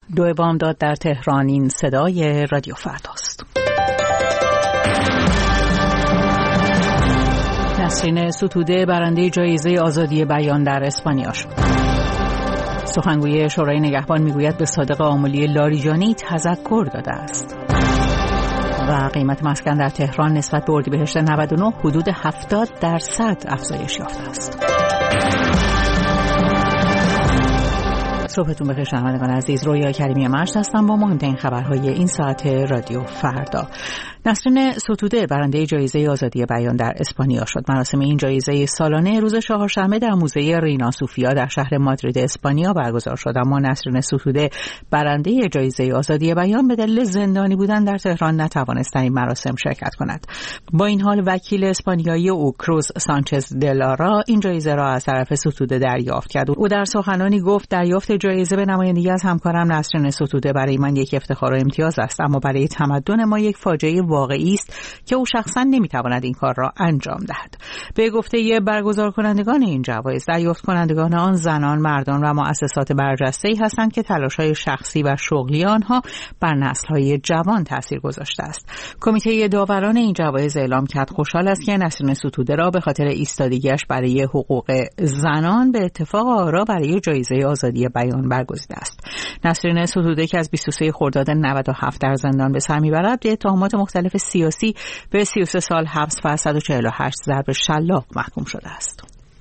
دو بامداد در تهران. این صدای رادیو فرداست. نسرین ستوده برنده جایزه آزادی بیان در اسپانیا شد. سخنگوی شورای نگهبان میگوید به صادق آملی لاریجانی تذکر داده است. و قیمت مسکن در تهران نسبت به اردیبهشت 99 حدود 70% افزایش یافته است. صبحتون بخیر شنوندگان عزیز. رویا کریمی مشت هستم با مهمترین خبرهای این ساعت رادیو فردا. نسرین ستوده برنده جایزه آزادی بیان در اسپانیا شد. مراسم این جایزه سالانه روز چهارشنبه در موزه رینا سوفیا در شهر مادرید اسپانیا برگزار شد، اما نسرین ستوده برنده جایزه آزادی بیان به دلیل زندانی بودن در تهران نتوانست در این مراسم شرکت کند. با این حال وکیل اسپانیایی او کروز سانچز دلارا این جایزه را از طرف ستوده دریافت کرد. او در سخنرانی گفت دریافت جایزه به نمایندگی از همکارم نسرین ستوده برای من یک افتخار و امتیاز است، اما برای تمدن ما یک فاجعه واقعی است که او شخصا نمیتواند این کار را انجام دهد. به گفته برگزار کنندگان این جوایز، دریافت کنندگان آن زنان، مردان و مؤسسات برجسته‌ای هستند که تلاش‌های شخصی و شغلی آنها بر نسل‌های جوان تاثیر گذاشته است. کمیته داوران این جوایز اعلام کرد خوشحال است که نسرین ستوده را به خاطر ایستادگیش برای حقوق زنان به اتفاق آرا برای جایزه آزادی بیان برگزیده است. نسرین ستوده که از 23 خرداد 97 در زندان به سر میبرد به اتهامات مختلف سیاسی به 33 سال حبس و 148 ضرب شلاق محکوم شده است.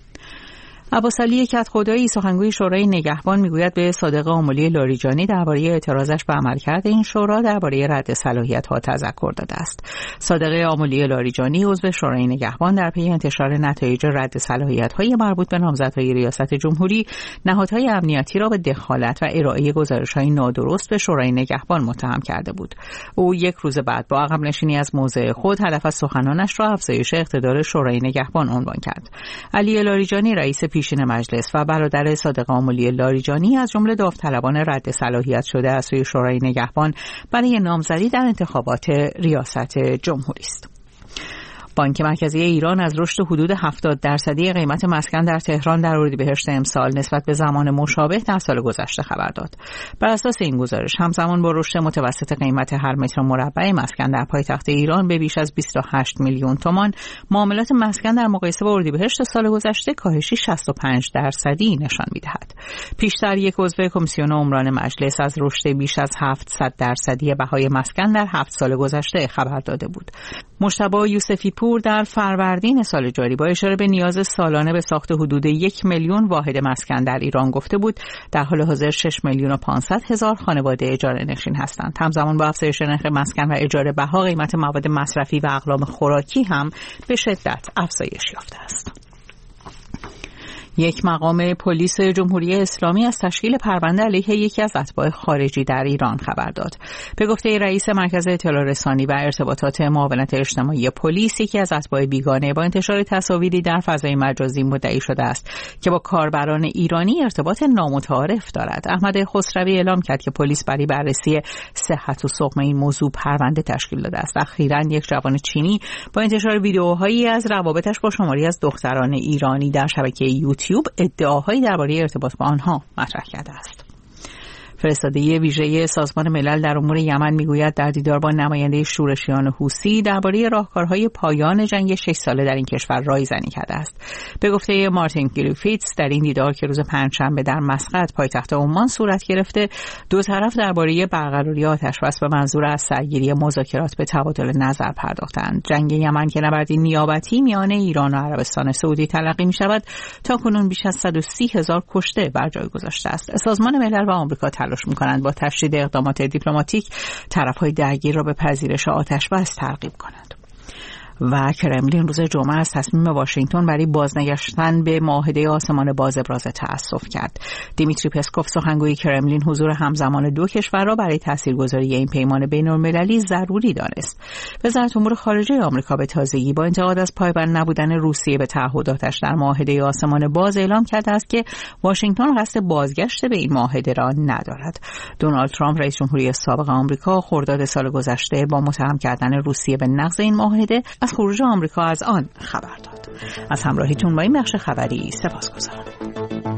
عباسعلی کدخدایی سخنگوی شورای نگهبان میگوید به صادق آملی لاریجانی درباره اعتراضش به عملکرد این شورا درباره رد صلاحیت‌ها تذکر داده است. صادق آملی لاریجانی عضو شورای نگهبان در پی انتشار نتایج رد صلاحیت‌های مربوط به نامزدهای ریاست جمهوری نهادهای امنیتی را به دخالت و ارائه گزارش‌های نادرست به شورای نگهبان متهم کرده بود. او یک روز بعد با عقب نشینی از موضع خود هدف از سخنانش را افزایش اقتدار شورای نگهبان عنوان کرد. علی لاریجانی رئیس پیشین مجلس و برادر صادق آملی لاریجانی از جمله داوطلبان رد صلاحیت شده از سوی شورای نگهبان برای نامزدی در انتخابات ریاست جمهوری است. بانک مرکزی ایران از رشد حدود 70% قیمت مسکن در تهران در اردیبهشت امسال نسبت به زمان مشابه در سال گذشته خبر داد. بر اساس این گزارش همزمان با رشد متوسط قیمت هر متر مربع مسکن در پایتخت ایران به بیش از 28 میلیون تومان، معاملات مسکن در مقایسه با اردیبهشت سال گذشته کاهشی 65% نشان می‌دهد. پیشتر یک عضو کمیسیون عمران مجلس از رشد بیش از 700% بهای مسکن در 7 سال گذشته خبر داده بود. مجتبی یوسفی پور در فروردین سال جاری با اشاره به نیاز سالانه به ساخت حدود 1 میلیون واحد مسکن در ایران گفته بود در حال حاضر 6,500,000 خانواده اجاره نشین هستند. همزمان با افزایش نرخ مسکن و اجاره بها، قیمت مواد مصرفی و اقلام خوراکی هم به شدت افزایش یافته است. یک مقام پلیس جمهوری اسلامی از تشکیل پرونده علیه یکی از اتباع خارجی در ایران خبر داد. به گفته رئیس مرکز اطلاع رسانی و ارتباطات معاونت اجتماعی پلیس، یکی از اتباع بیگانه با انتشار تصاویری در فضای مجازی مدعی شده است که با کاربران ایرانی ارتباط نامتعارف دارد. احمد خسروی اعلام کرد که پلیس برای بررسی صحت و سقم این موضوع پرونده تشکیل داده است. اخیراً یک جوان چینی با انتشار ویدیوهایی از روابطش با شماری از دختران ایرانی در شبکه یوتیوب ادعاهایی درباره ارتباط با آنها مطرح کرده است. فرستاده ویژه سازمان ملل در امور یمن میگوید در دیدار با نماینده شورشیان حوثی درباره راهکارهای پایان جنگ 6 ساله در این کشور رایزنی کرده است. به گفته مارتین گریفیتس در این دیدار که روز پنجشنبه در مسقط پایتخت عمان صورت گرفته، دو طرف درباره برقراری آتشبس به منظور از سرگیری مذاکرات به تبادل نظر پرداختند. جنگ یمن که نبردی نیابتی میان ایران و عربستان سعودی تلقی می‌شود، تاکنون بیش از 130,000 کشته بر جای گذاشته است. سازمان ملل و آمریکا تلاش می‌کنند با تشدید اقدامات دیپلماتیک طرف‌های درگیر را به پذیرش آتش‌بس ترغیب کنند. و کرملین روز جمعه از تصمیم واشنگتن برای بازنگشتن به معاهده آسمان باز ابراز تأسف کرد. دیمیتری پسکوف سخنگوی کرملین حضور همزمان دو کشور را برای تاثیرگذاری این پیمان بین‌المللی ضروری دانست. وزارت امور خارجه آمریکا به تازگی با انتقاد از پایبند نبودن روسیه به تعهداتش در معاهده آسمان باز اعلام کرده است که واشنگتن قصد بازگشت به این معاهده را ندارد. دونالد ترامپ رئیس جمهوری سابق آمریکا خرداد سال گذشته با متهم کردن روسیه به نقض این معاهده از خروج آمریکا از آن خبر داد. از همراهیتون با این بخش خبری سپاسگزارم.